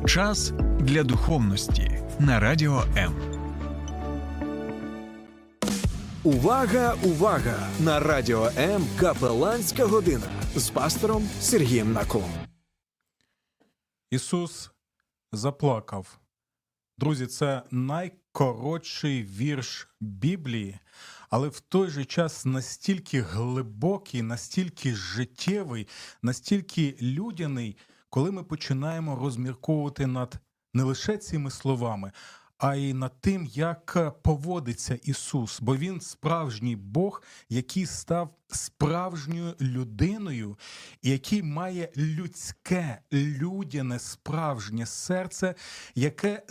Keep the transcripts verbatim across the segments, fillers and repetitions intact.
Час для духовності на Радіо М. Увага, увага! На Радіо М капеланська година з пастором Сергієм Наколом. Ісус заплакав. Друзі, це найкоротший вірш Біблії, але в той же час настільки глибокий, настільки життєвий, настільки людяний, коли ми починаємо розмірковувати над не лише цими словами, а й над тим, як поводиться Ісус. Бо Він справжній Бог, який став справжньою людиною, і який має людське, людяне, справжнє серце, яке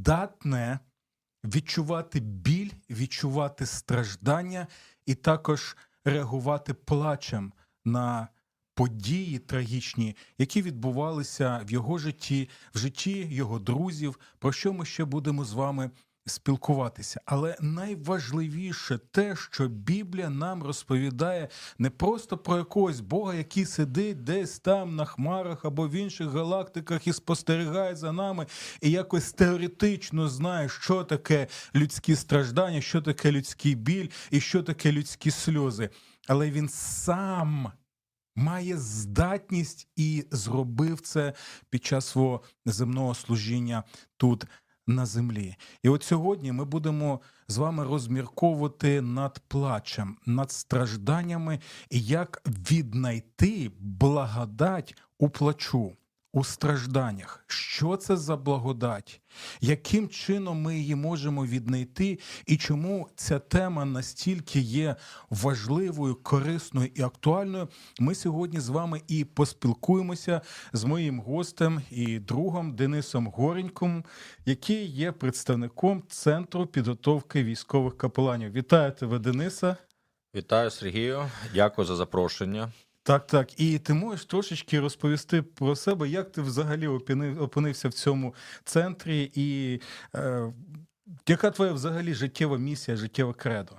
здатне відчувати біль, відчувати страждання і також реагувати плачем на події трагічні, які відбувалися в його житті, в житті його друзів, про що ми ще будемо з вами спілкуватися. Але найважливіше те, що Біблія нам розповідає не просто про якогось Бога, який сидить десь там на хмарах або в інших галактиках і спостерігає за нами, і якось теоретично знає, що таке людські страждання, що таке людський біль і що таке людські сльози. Але він сам має здатність і зробив це під час свого земного служіння тут на землі. І от сьогодні ми будемо з вами розмірковувати над плачем, над стражданнями і як віднайти благодать у плачу, у стражданнях. Що це за благодать? Яким чином ми її можемо віднайти? І чому ця тема настільки є важливою, корисною і актуальною? Ми сьогодні з вами і поспілкуємося з моїм гостем і другом Денисом Гореньком, який є представником Центру підготовки військових капеланів. Вітаю тебе, Дениса. Вітаю, Сергію. Дякую за запрошення. Так, так. І ти можеш трошечки розповісти про себе, як ти взагалі опинився в цьому центрі і е, яка твоя взагалі життєва місія, життєве кредо?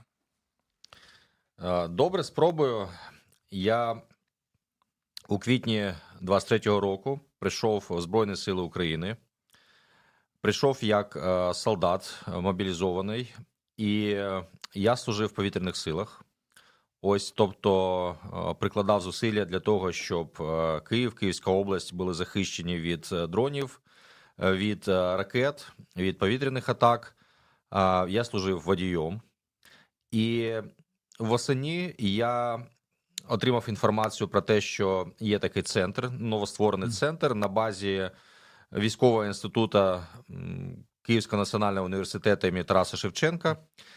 Добре, спробую. Я у квітні двадцять третього року прийшов в Збройні Сили України. Прийшов як е, солдат мобілізований, і я служив в повітряних силах. Ось, тобто, прикладав зусилля для того, щоб Київ, Київська область були захищені від дронів, від ракет, від повітряних атак. Я служив водієм. І восени я отримав інформацію про те, що є такий центр, новостворений центр на базі Військового інституту Київського національного університету імені Тараса Шевченка.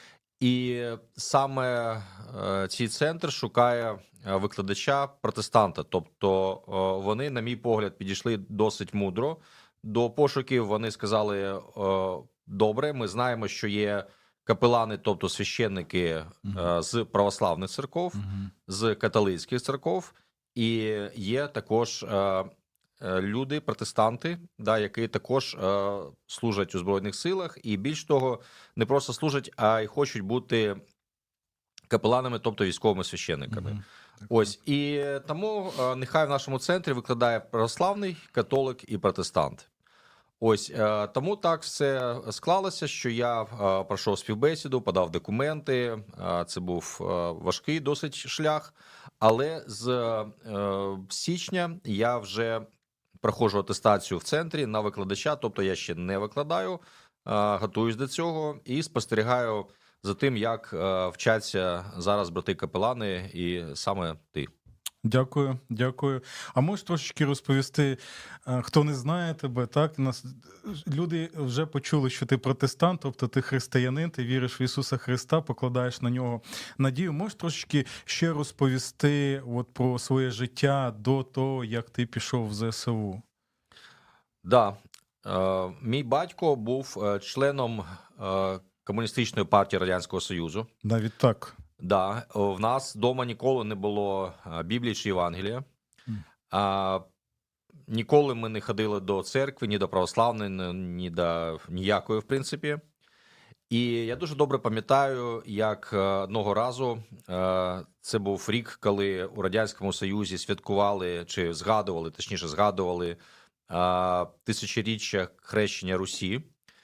І саме е, цей центр шукає викладача протестанта. Тобто е, вони, на мій погляд, підійшли досить мудро до пошуків. Вони сказали, е, добре, ми знаємо, що є капелани, тобто священники е, з православних церков, uh-huh. з католицьких церков, і є також е, люди, протестанти, да, які також е, служать у Збройних силах, і більш того, не просто служать, а й хочуть бути капеланами, тобто військовими священниками. Mm-hmm. Ось, і тому е, нехай в нашому центрі викладає православний, католик і протестант. Ось, е, тому так все склалося, що я е, пройшов співбесіду, подав документи, е, це був е, важкий досить шлях, але з е, січня я вже проходжу атестацію в центрі на викладача, тобто я ще не викладаю, готуюсь до цього і спостерігаю за тим, як вчаться зараз брати-капелани і саме ти. Дякую, дякую. А можеш трошечки розповісти, хто не знає тебе, так? Нас люди вже почули, що ти протестант, тобто ти християнин, ти віриш в Ісуса Христа, покладаєш на нього надію. Можеш трошечки ще розповісти от про своє життя до того, як ти пішов в зе ес у? Да. Е, мій батько був членом е, Комуністичної партії Радянського Союзу. Навіть так. Да, в нас вдома ніколи не було Біблії чи Євангелія. Mm. А, ніколи ми не ходили до церкви, ні до православної, ні до ніякої, в принципі. І я дуже добре пам'ятаю, як одного разу, це був рік, коли у Радянському Союзі святкували, чи згадували, точніше згадували тисячоріччя хрещення Русі.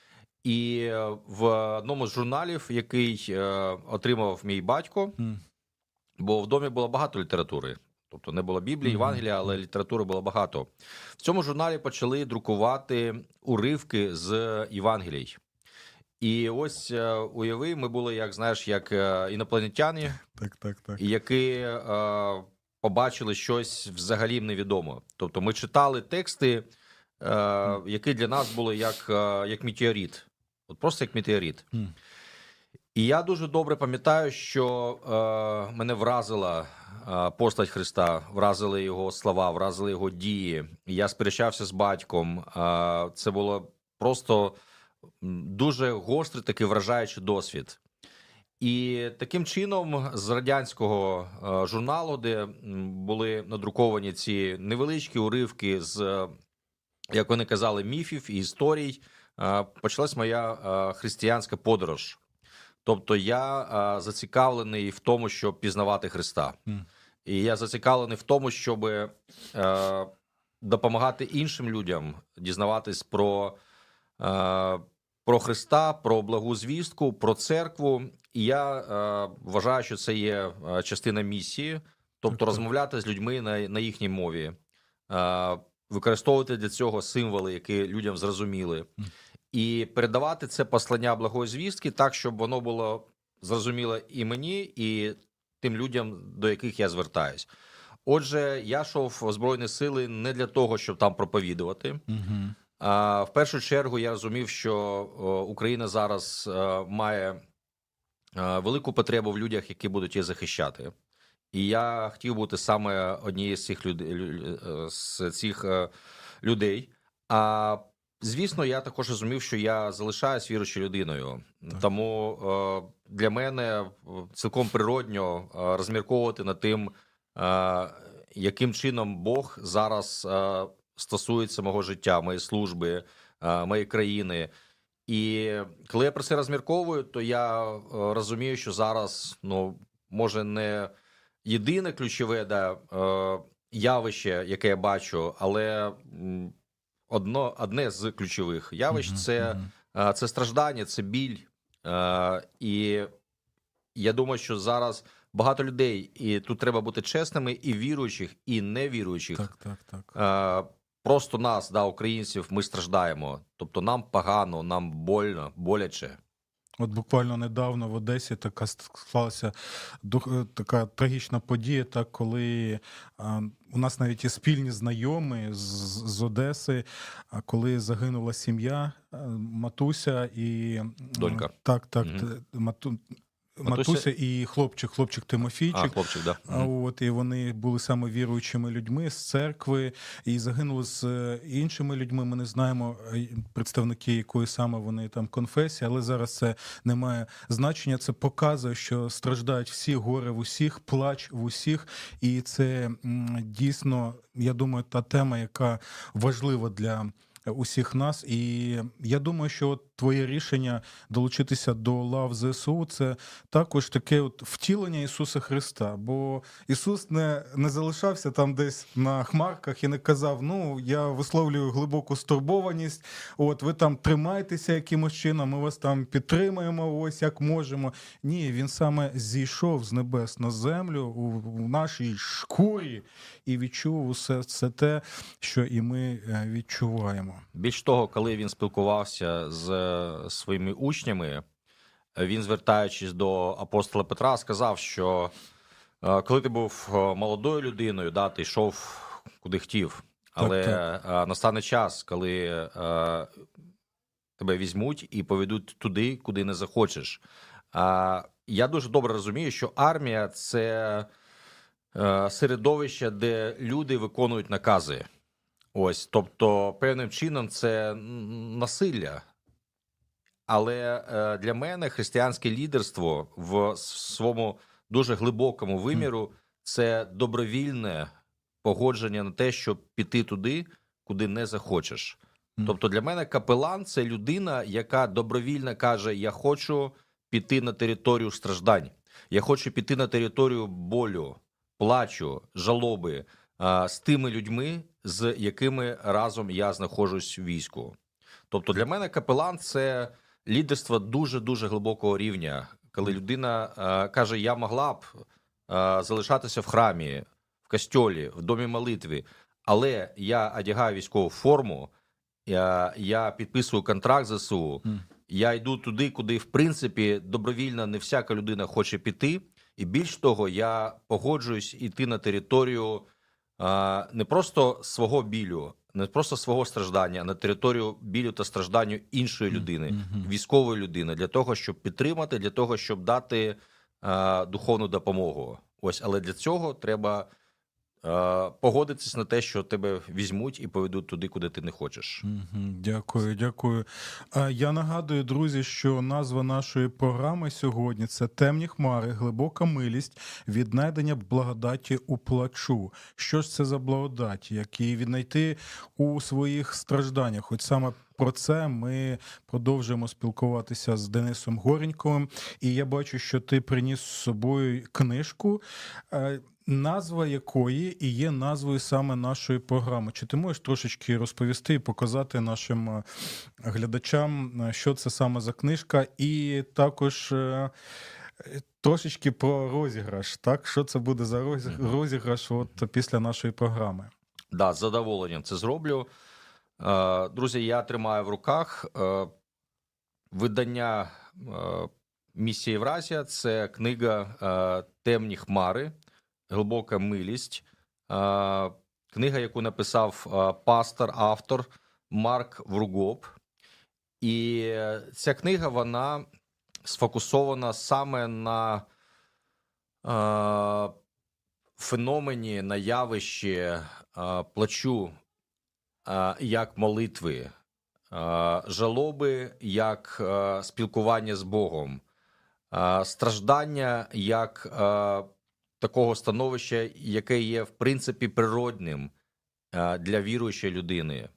І в одному з журналів, який отримав мій батько, mm. бо в домі було багато літератури. Тобто не було Біблії, Євангелія, але літератури було багато. В цьому журналі почали друкувати уривки з Євангелій. І ось уяви, ми були, як знаєш, як інопланетяни, так, так, так. які е, побачили щось взагалі невідомо. Тобто ми читали тексти, е, які для нас були як, е, як метеорит. От просто як метеорит. Mm. І я дуже добре пам'ятаю, що е, мене вразила е, постать Христа, вразили його слова, вразили його дії. Я сперечався з батьком. Е, це було просто дуже гострий, такий вражаючий досвід. І таким чином з радянського е, журналу, де були надруковані ці невеличкі уривки з, як вони казали, міфів і історій, е, почалась моя е, християнська подорож. Тобто я е, зацікавлений в тому, щоб пізнавати Христа. Mm. І я зацікавлений в тому, щоб е, допомагати іншим людям дізнаватись про, е, про Христа, про благу звістку, про церкву. І я е, вважаю, що це є частина місії. Тобто okay. розмовляти з людьми на, на їхній мові, е, використовувати для цього символи, які людям зрозуміли. Mm. І передавати це послання благої звістки так, щоб воно було зрозуміло і мені, і тим людям, до яких я звертаюсь. Отже, я йшов в Збройні Сили не для того, щоб там проповідувати. Uh-huh. А в першу чергу я розумів, що Україна зараз має велику потребу в людях, які будуть її захищати. І я хотів бути саме однією з цих людей. З цих людей. А звісно, я також розумів, що я залишаюсь віруючою людиною. Так. Тому е, для мене цілком природньо е, розмірковувати над тим, е, яким чином Бог зараз е, стосується мого життя, моєї служби, е, моєї країни. І коли я про це розмірковую, то я е, розумію, що зараз, ну, може не єдине ключове да, е, явище, яке я бачу, але м, Одно, одне з ключових явищ uh-huh, – це, uh-huh. це страждання, це біль. І я думаю, що зараз багато людей, і тут треба бути чесними, і віруючих, і невіруючих. Так, так, так. Просто нас, да, українців, ми страждаємо. Тобто нам погано, нам больно, боляче. От буквально недавно в Одесі така склалася така трагічна подія, так, коли а, у нас навіть є спільні знайомі з, з Одеси, а коли загинула сім'я, матуся і... Донька. Так, так, угу. мату... Матуся, Матуся і хлопчик, хлопчик Тимофійчик. А, хлопчик, да. От, і вони були саме віруючими людьми з церкви, і загинули з іншими людьми. Ми не знаємо, представники якої саме вони там конфесії, але зараз це не має значення. Це показує, що страждають всі, горе в усіх, плач в усіх. І це дійсно, я думаю, та тема, яка важлива для усіх нас. І я думаю, що от твоє рішення долучитися до лав ЗСУ – це також таке от втілення Ісуса Христа. Бо Ісус не, не залишався там десь на хмарках і не казав, ну, я висловлюю глибоку стурбованість, от, ви там тримайтеся якимось чином, ми вас там підтримаємо, ось як можемо. Ні, Він саме зійшов з небес на землю у, у нашій шкурі і відчув усе це те, що і ми відчуваємо. Більш того, коли він спілкувався з своїми учнями, він, звертаючись до апостола Петра, сказав, що коли ти був молодою людиною, да, ти йшов куди хотів, але так, так. настане час, коли тебе візьмуть і поведуть туди, куди не захочеш. Я дуже добре розумію, що армія – це середовище, де люди виконують накази. Ось, тобто, певним чином це насилля. Але е, для мене християнське лідерство в своєму дуже глибокому виміру – це добровільне погодження на те, щоб піти туди, куди не захочеш. Mm. Тобто для мене капелан – це людина, яка добровільно каже, я хочу піти на територію страждань, я хочу піти на територію болю, плачу, жалоби, а, з тими людьми, з якими разом я знаходжусь у війську. Тобто для мене капелан – це лідерство дуже-дуже глибокого рівня, коли людина е, каже, я могла б е, залишатися в храмі, в костьолі, в домі молитви, але я одягаю військову форму, я, я підписую контракт з ЗСУ, mm. я йду туди, куди, в принципі, добровільно не всяка людина хоче піти, і більш того, я погоджуюсь йти на територію е, не просто свого білю, не просто свого страждання, а на територію білю та стражданню іншої людини, mm-hmm. військової людини, для того, щоб підтримати, для того, щоб дати е, духовну допомогу. Ось, але для цього треба е, погодитись на те, що тебе візьмуть і поведуть туди, куди ти не хочеш. Mm-hmm. Дякую, дякую. А я нагадую, друзі, що назва нашої програми сьогодні – це «Темні хмари. Глибока милість. Віднайдення благодаті у плачу». Що ж це за благодать, як її віднайти у своїх стражданнях? Хоч саме про це ми продовжуємо спілкуватися з Денисом Гореньковим. І я бачу, що ти приніс з собою книжку, назва якої і є назвою саме нашої програми. Чи ти можеш трошечки розповісти і показати нашим глядачам, що це саме за книжка, і також трошечки про розіграш, так? Що це буде за розіграш от після нашої програми? Так, да, з задоволенням це зроблю. Друзі, я тримаю в руках видання «Місія Євразія». Це книга «Темні хмари. Глибока милість». Книга, яку написав пастор, автор Марк Вругоп. І ця книга, вона сфокусована саме на феномені, на явищі плачу як молитви, жалоби як спілкування з Богом, страждання як такого становища, яке є, в принципі, природним для віруючої людини.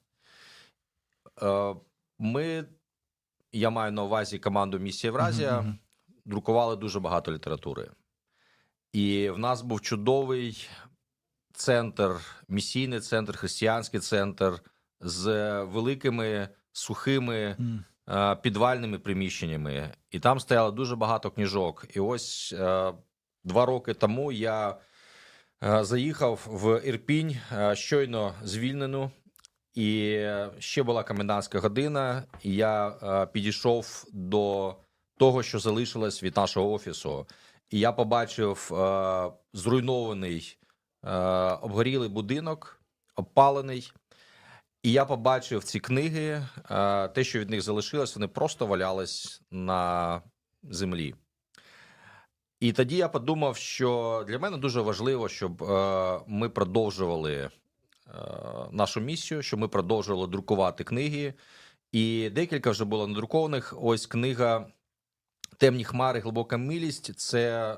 Ми, я маю на увазі команду «Місія Євразія», mm-hmm. друкували дуже багато літератури. І в нас був чудовий центр, місійний центр, християнський центр з великими, сухими, mm. підвальними приміщеннями. І там стояло дуже багато книжок. І ось два роки тому я заїхав в Ірпінь, щойно звільнену, і ще була комендантська година, і я підійшов до того, що залишилось від нашого офісу. І я побачив зруйнований, обгорілий будинок, обпалений. І я побачив ці книги, те, що від них залишилось, вони просто валялись на землі. І тоді я подумав, що для мене дуже важливо, щоб ми продовжували нашу місію, щоб ми продовжували друкувати книги. І декілька вже було надрукованих. Ось книга «Темні хмари. Глибока милість» – це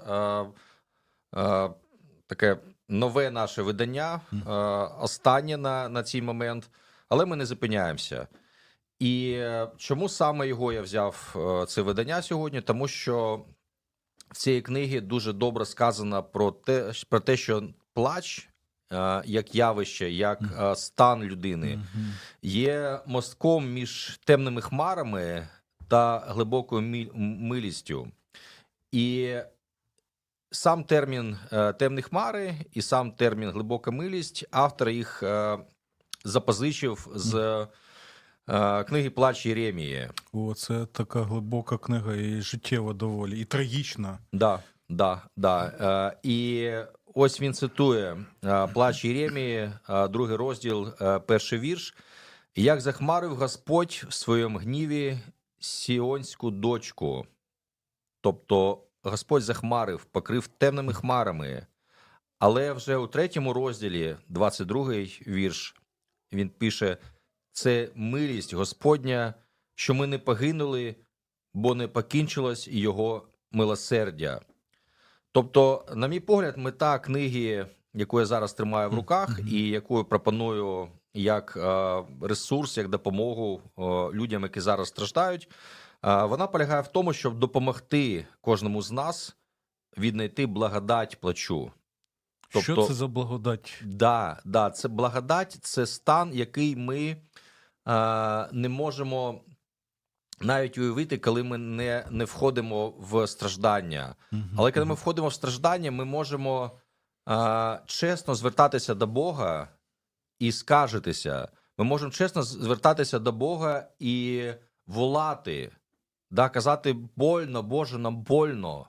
таке нове наше видання, mm. останнє на, на цей момент, але ми не зупиняємося. І чому саме його я взяв, це видання сьогодні? Тому що в цій книгі дуже добре сказано про те, про те, що плач, як явище, як mm. стан людини, mm-hmm. є мостком між темними хмарами та глибокою милістю. І сам термін «темні хмари» і сам термін «глибока милість» автор їх запозичив з книги «Плач Єремії». О, це така глибока книга і життєва доволі, і трагічна. Да, да, да. І ось він цитує «Плач Єремії», другий розділ, перший вірш. «Як захмарив Господь в своєму гніві сіонську дочку». Тобто Господь захмарив, покрив темними хмарами. Але вже у третьому розділі, двадцять другий вірш, він пише: «Це милість Господня, що ми не погинули, бо не покінчилось його милосердя». Тобто, на мій погляд, мета книги, яку я зараз тримаю в руках, mm-hmm. і яку я пропоную як ресурс, як допомогу людям, які зараз страждають, вона полягає в тому, щоб допомогти кожному з нас віднайти благодать плачу. Тобто, що це за благодать? Да, да, це благодать, це стан, який ми е, не можемо навіть уявити, коли ми не, не входимо в страждання. Угу, Але коли угу. ми входимо в страждання, ми можемо е, чесно звертатися до Бога і скаржитися. Ми можемо чесно звертатися до Бога і волати, да, казати больно, Боже, нам больно.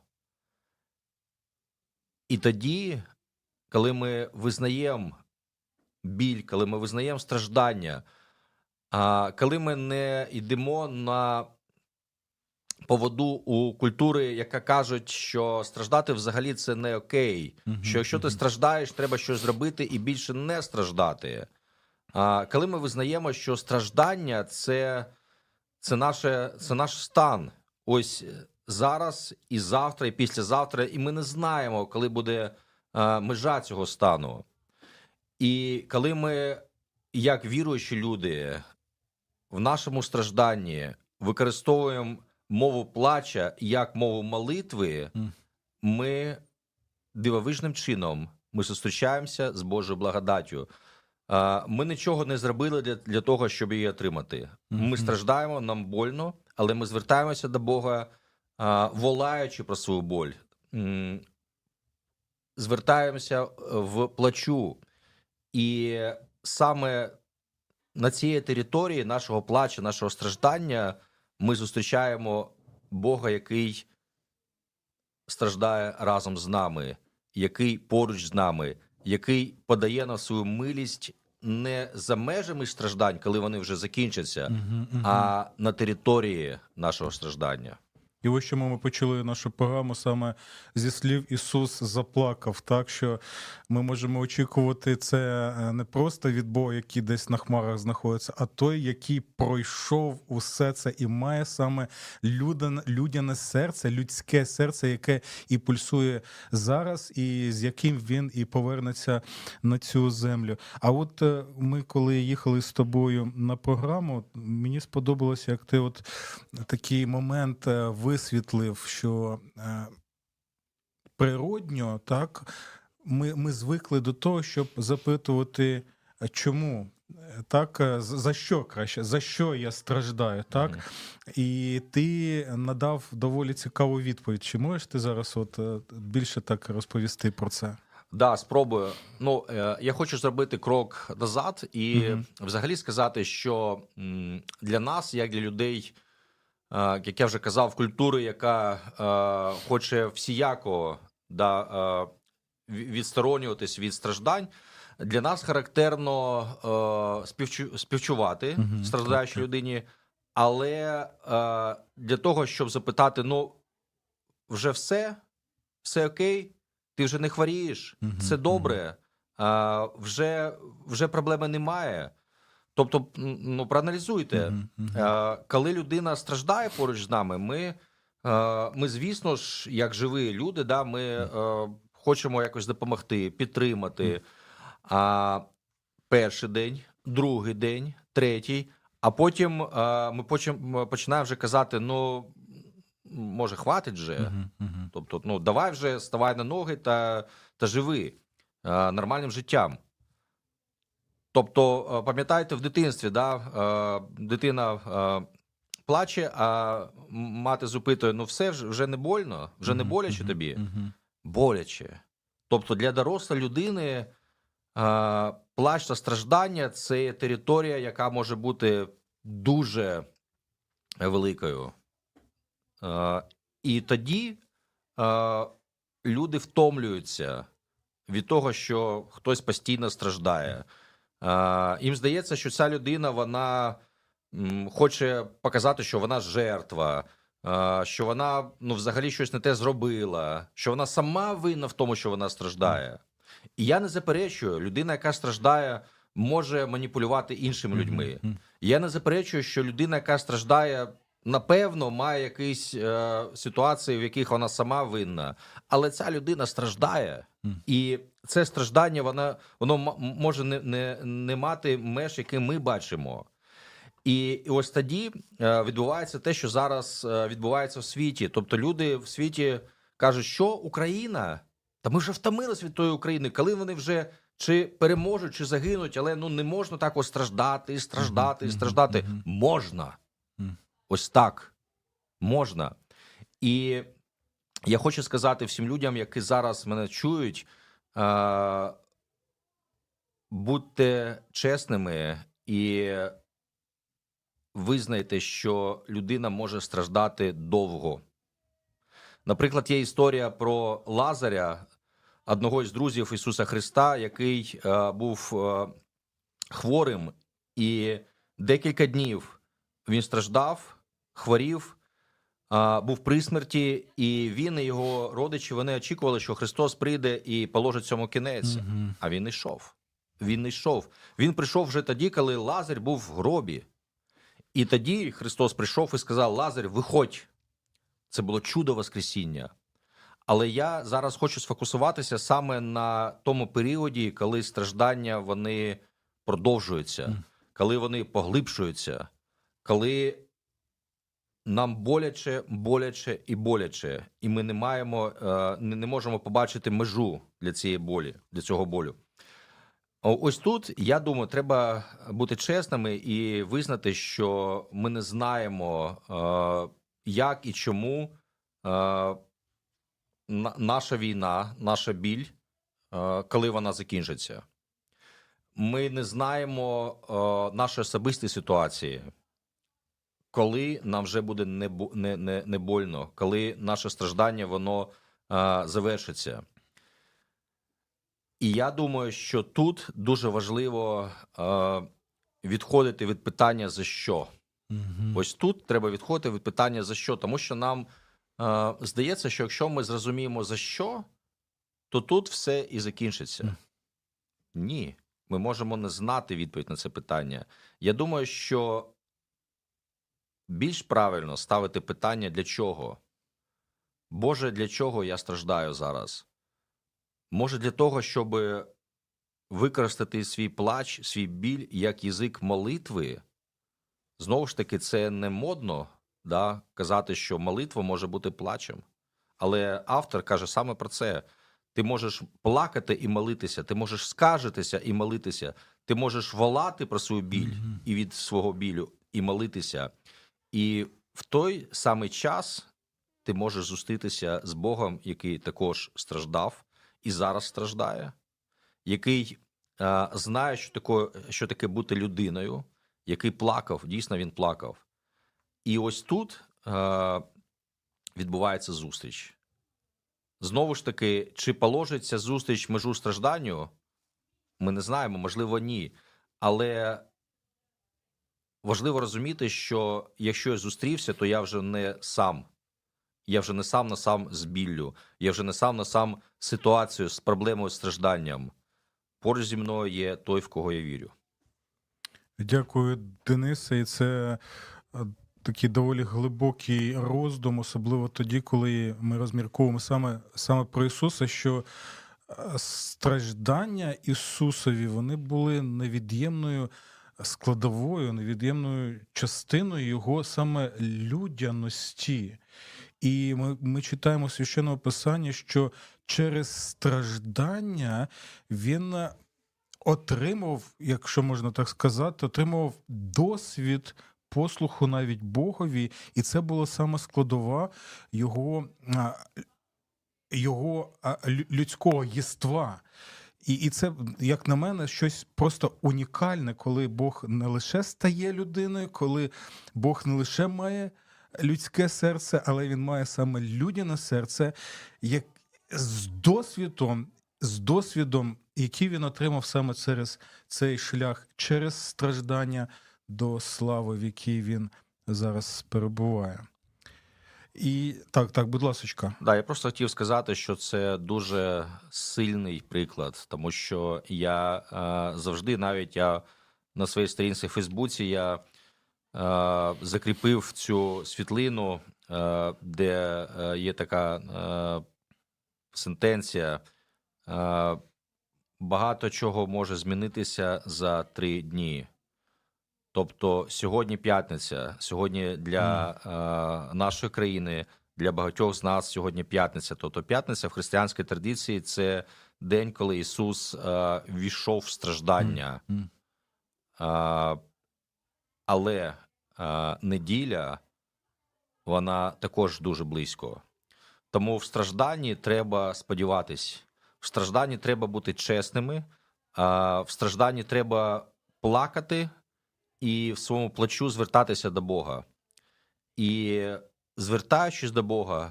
І тоді, коли ми визнаємо біль, коли ми визнаємо страждання, а коли ми не йдемо на поводу у культури, яка кажуть, що страждати взагалі це не окей, uh-huh, що якщо ти uh-huh. страждаєш, треба щось зробити і більше не страждати. А коли ми визнаємо, що страждання це, це, наше, це наш стан, ось зараз і завтра, і післязавтра, і ми не знаємо, коли буде а, межа цього стану. І коли ми, як віруючі люди, в нашому стражданні використовуємо мову плача як мову молитви, mm. ми дивовижним чином ми зустрічаємося з Божою благодаттю. Ми нічого не зробили для, для того, щоб її отримати. Mm-hmm. Ми страждаємо, нам больно, але ми звертаємося до Бога, волаючи про свою боль. Звертаємося в плачу. І саме на цій території нашого плачу, нашого страждання ми зустрічаємо Бога, який страждає разом з нами, який поруч з нами, який подає нам свою милість не за межами страждань, коли вони вже закінчаться, uh-huh, uh-huh. а на території нашого страждання. І ось чому ми почали нашу програму саме зі слів «Ісус заплакав», так що ми можемо очікувати це не просто від Бога, який десь на хмарах знаходиться, а той, який пройшов усе це і має саме людяне, людяне серце, людське серце, яке і пульсує зараз, і з яким він і повернеться на цю землю. А от ми, коли їхали з тобою на програму, мені сподобалося, як ти от такий момент ви висвітлив, що е, природньо, так, ми, ми звикли до того, щоб запитувати, чому, так, за що краще, за що я страждаю, так, mm-hmm. і ти надав доволі цікаву відповідь. Чи можеш ти зараз от більше так розповісти про це? Да, спробую. Ну, е, я хочу зробити крок назад і mm-hmm. взагалі сказати, що м, для нас, як для людей, як я вже казав, культури, яка е, хоче всіяко да, е, відсторонюватись від страждань, для нас характерно е, співчу, співчувати mm-hmm. страждаючій людині, але е, для того, щоб запитати, ну, вже все, все окей, ти вже не хворієш, mm-hmm. все добре, е, вже, вже проблеми немає. Тобто, ну, проаналізуйте, uh-huh, uh-huh. коли людина страждає поруч з нами, ми, ми звісно ж, як живі люди, да, ми uh-huh. хочемо якось допомогти, підтримати. Uh-huh. А перший день, другий день, третій, а потім ми починаємо вже казати, ну, може, хватить вже, uh-huh, uh-huh. тобто, ну, давай вже ставай на ноги та, та живи нормальним життям. Тобто, пам'ятаєте, в дитинстві, да, дитина плаче, а мати запитує, ну все, вже не больно, вже не боляче uh-huh, тобі? Uh-huh. Боляче. Тобто для дорослої людини плач та страждання – це територія, яка може бути дуже великою. І тоді люди втомлюються від того, що хтось постійно страждає. Uh, їм здається, що ця людина, вона м, хоче показати, що вона жертва, uh, що вона, ну, взагалі щось не те зробила, що вона сама винна в тому, що вона страждає. І я не заперечую, людина, яка страждає, може маніпулювати іншими людьми. Я не заперечую, що людина, яка страждає, напевно, має якісь е, ситуації, в яких вона сама винна. Але ця людина страждає. І це страждання, воно, воно може не, не, не мати меж, які ми бачимо. І, і ось тоді е, відбувається те, що зараз е, відбувається в світі. Тобто люди в світі кажуть, що Україна? Та ми вже втомились від тої України, коли вони вже чи переможуть, чи загинуть, але ну не можна так ось страждати, і страждати, і страждати. Mm-hmm. Можна. Mm-hmm. Ось так. Можна. І я хочу сказати всім людям, які зараз мене чують, е- будьте чесними і визнайте, що людина може страждати довго. Наприклад, є історія про Лазаря, одного із друзів Ісуса Христа, який е, був е, хворим, і декілька днів він страждав, хворів, е, був при смерті, і він і його родичі, вони очікували, що Христос прийде і положить цьому кінець. Mm-hmm. А він не йшов. Він не йшов. Він прийшов вже тоді, коли Лазар був в гробі. І тоді Христос прийшов і сказав: Лазар, виходь. Це було чудо Воскресіння. Але я зараз хочу сфокусуватися саме на тому періоді, коли страждання вони продовжуються, mm. коли вони поглибшуються, коли нам боляче, боляче і боляче, і ми не маємо, не, не можемо побачити межу для цієї болі, для цього болю. Ось тут, я думаю, треба бути чесними і визнати, що ми не знаємо, як і чому наша війна, наша біль, коли вона закінчиться. Ми не знаємо нашої особистої ситуації, коли нам вже буде не, не, не, не больно, коли наше страждання, воно завершиться. І я думаю, що тут дуже важливо відходити від питання «за що?». Mm-hmm. Ось тут треба відходити від питання «за що?», тому що нам е, здається, що якщо ми зрозуміємо «за що?», то тут все і закінчиться. Mm. Ні, ми можемо не знати відповідь на це питання. Я думаю, що більш правильно ставити питання «для чого?». Боже, для чого я страждаю зараз? Може для того, щоб використати свій плач, свій біль як язик молитви? Знову ж таки, це не модно, да, казати, що молитва може бути плачем. Але автор каже саме про це. Ти можеш плакати і молитися, ти можеш скаржитися і молитися, ти можеш волати про свою біль mm-hmm. і від свого білю, і молитися. І в той самий час ти можеш зустрітися з Богом, який також страждав і зараз страждає, який е, знає, що таке, що таке бути людиною, який плакав, дійсно він плакав. І ось тут е, відбувається зустріч. Знову ж таки, чи положиться зустріч межу стражданню? Ми не знаємо, можливо, ні. Але важливо розуміти, що якщо я зустрівся, то я вже не сам. Я вже не сам на сам з біллю. Я вже не сам на сам з ситуацією, з проблемою, з стражданням. Поруч зі мною є той, в кого я вірю. Дякую, Денисе. І це такий доволі глибокий роздум, особливо тоді, коли ми розмірковуємо саме, саме про Ісуса, що страждання Ісусові, вони були невід'ємною складовою, невід'ємною частиною Його саме людяності. І ми, ми читаємо в Священному Писанні, що через страждання Він отримав, якщо можна так сказати, отримав досвід послуху навіть Богові, і це була саме складова його, його людського єства. І, і це, як на мене, щось просто унікальне, коли Бог не лише стає людиною, коли Бог не лише має людське серце, але Він має саме людяне серце, як з досвідом, з досвідом, який Він отримав саме через цей шлях, через страждання до слави, в якій Він зараз перебуває. І так, так, будь ласочка. Да, я просто хотів сказати, що це дуже сильний приклад, тому що я е, завжди, навіть я на своїй сторінці в Фейсбуці, я е, закріпив цю світлину, е, де е, є така е, сентенція: е, багато чого може змінитися за три дні. Тобто сьогодні п'ятниця, сьогодні для mm. е, нашої країни Для багатьох з нас сьогодні п'ятниця. Тобто п'ятниця в християнській традиції – це день, коли Ісус е, війшов в страждання. Mm. Е, але е, неділя, вона також дуже близько. Тому в стражданні треба сподіватись. В стражданні треба бути чесними. Е, в стражданні треба плакати і в своєму плачу звертатися до Бога. І звертаючись до Бога,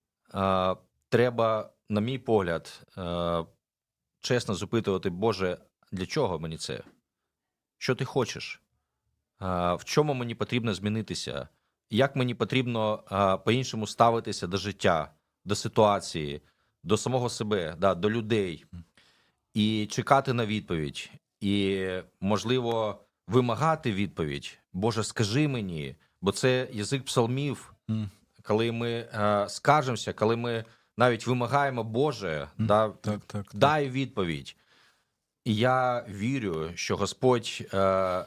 е, треба, на мій погляд, е, чесно запитувати: Боже, для чого мені це? Що ти хочеш? Е, в чому мені потрібно змінитися? Як мені потрібно е, по-іншому ставитися до життя, до ситуації, до самого себе, да, до людей? І чекати на відповідь. І, можливо, вимагати відповідь. Боже, скажи мені, бо це язик псалмів. Mm. Коли ми е, скажемося, коли ми навіть вимагаємо: Боже, mm. да, так, так, дай так. відповідь. І я вірю, що Господь, е,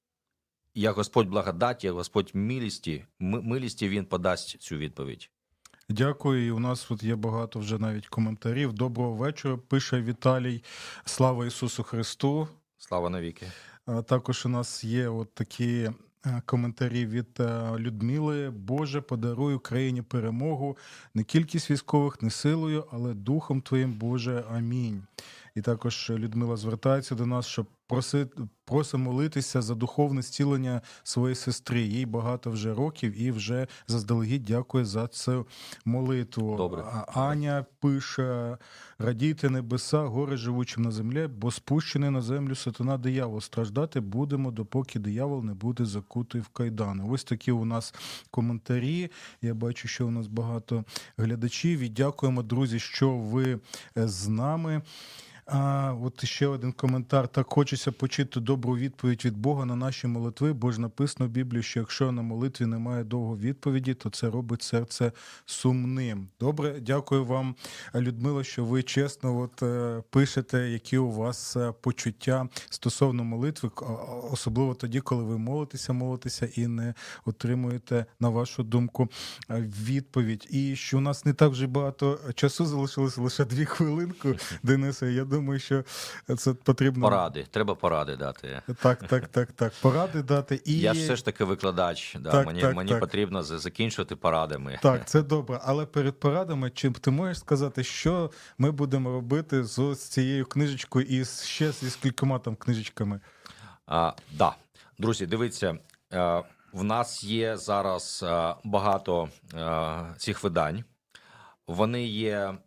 як Господь благодаті, як Господь милості, милості, Він подасть цю відповідь. Дякую. І у нас тут є багато вже навіть коментарів. Доброго вечора, пише Віталій. Слава Ісусу Христу. Слава навіки. А також у нас є от такі коментарі від Людмили. Боже, подаруй Україні перемогу, не кількість військових, не силою, але Духом Твоїм, Боже. Амінь. І також Людмила звертається до нас, щоб просить, просить молитися за духовне зцілення своєї сестри. Їй багато вже років і вже заздалегідь дякує за цю молитву. Добре. А Аня пише: радійте небеса, гори живучим на землі, бо спущений на землю сатана диявол. Страждати будемо, допоки диявол не буде закутий в кайдани. Ось такі у нас коментарі. Я бачу, що у нас багато глядачів. І дякуємо, друзі, що ви з нами. А, от ще один коментар. Так хочеться почути добру відповідь від Бога на наші молитви, бо ж написано в Біблії, що якщо на молитві немає довго відповіді, то це робить серце сумним. Добре, дякую вам, Людмила, що ви чесно от, пишете, які у вас почуття стосовно молитви, особливо тоді, коли ви молитеся, молитеся і не отримуєте, на вашу думку, відповідь. І що у нас не так вже багато часу залишилося, лише дві хвилинки, Денисе, я думаю, Думаю, що це потрібно... Поради. Треба поради дати. Так, так, так, так. Поради дати. І... Я ж все ж таки викладач. Да. Так, мені так, мені так. потрібно закінчувати порадами. Так, це добре. Але перед порадами, чи ти можеш сказати, що ми будемо робити з цією книжечкою і ще зі скількома там книжечками? А, да. Друзі, дивіться, в нас є зараз багато цих видань. Вони є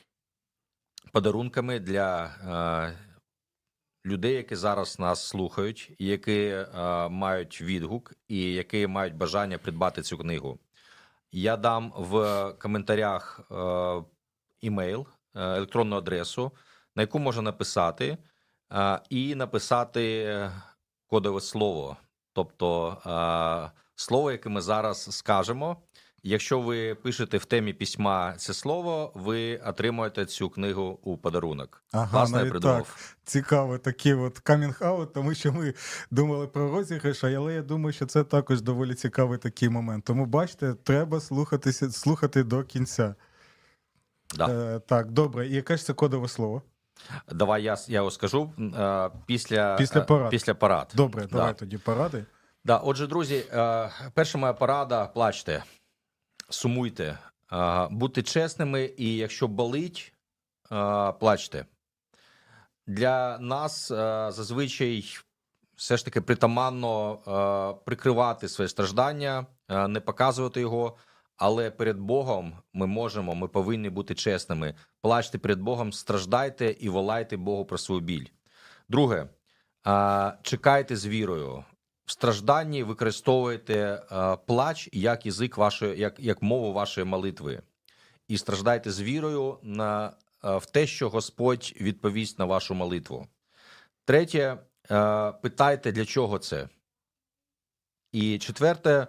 подарунками для е, людей, які зараз нас слухають, які е, мають відгук і які мають бажання придбати цю книгу. Я дам в коментарях е, імейл, е, електронну адресу, на яку можна написати, е, і написати кодове слово. Тобто е, слово, яке ми зараз скажемо. Якщо ви пишете в темі письма це слово, ви отримуєте цю книгу у подарунок. Ага, Власне, я придумав. Так. Цікаво, такий от камінг-аут, тому що ми думали про розіграш, але я думаю, що це також доволі цікавий такий момент. Тому, бачите, треба слухатися, слухати до кінця. Да. Е, так, добре. І яке ж це кодове слово? Давай я, я його скажу е, після, після порад. Після порад. Добре, да. давай тоді поради. Да. Отже, друзі, е, перша моя порада – плачте. Сумуйте, будьте чесними, і якщо болить, плачте. Для нас зазвичай все ж таки притаманно прикривати своє страждання, не показувати його, але перед Богом ми можемо, ми повинні бути чесними. Плачте перед Богом, страждайте і волайте Богу про свою біль. Друге, чекайте з вірою. В стражданні використовуєте е, плач як язик вашої, як, як мову вашої молитви. І страждайте з вірою на, е, в те, що Господь відповість на вашу молитву. Третє, е, питайте, для чого це. І четверте,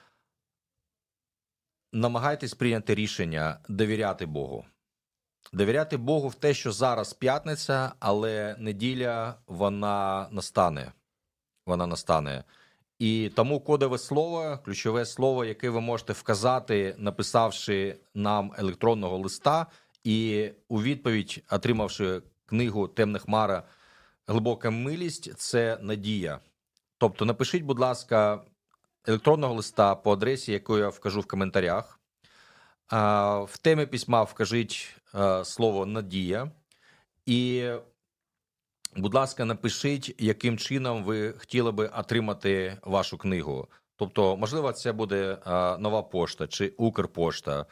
намагайтесь прийняти рішення довіряти Богу. Довіряти Богу в те, що зараз п'ятниця, але неділя, вона настане. Вона настане. І тому кодове слово, ключове слово, яке ви можете вказати, написавши нам електронного листа, і у відповідь, отримавши книгу «Темна хмара. Глибока милість» – це надія. Тобто напишіть, будь ласка, електронного листа по адресі, яку я вкажу в коментарях. В темі письма вкажіть слово «надія». І, будь ласка, напишіть, яким чином ви хотіли би отримати вашу книгу. Тобто, можливо, це буде Нова пошта чи Укрпошта.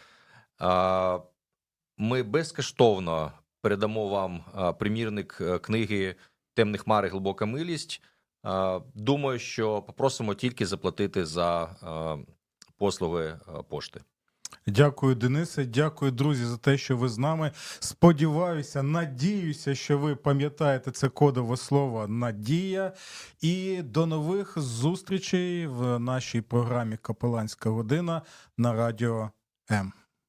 Ми безкоштовно передамо вам примірник книги «Темні хмари. Глибока милість». Думаю, що попросимо тільки заплатити за послуги пошти. Дякую, Денисе. Дякую, друзі, за те, що ви з нами. Сподіваюся, надіюся, що ви пам'ятаєте це кодове слово «надія». І до нових зустрічей в нашій програмі «Капеланська година» на Радіо М.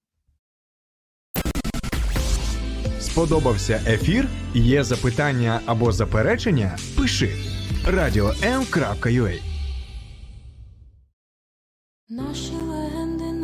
Сподобався ефір? Є запитання або заперечення? Пиши радіо ем крапка ю а. Наші легенди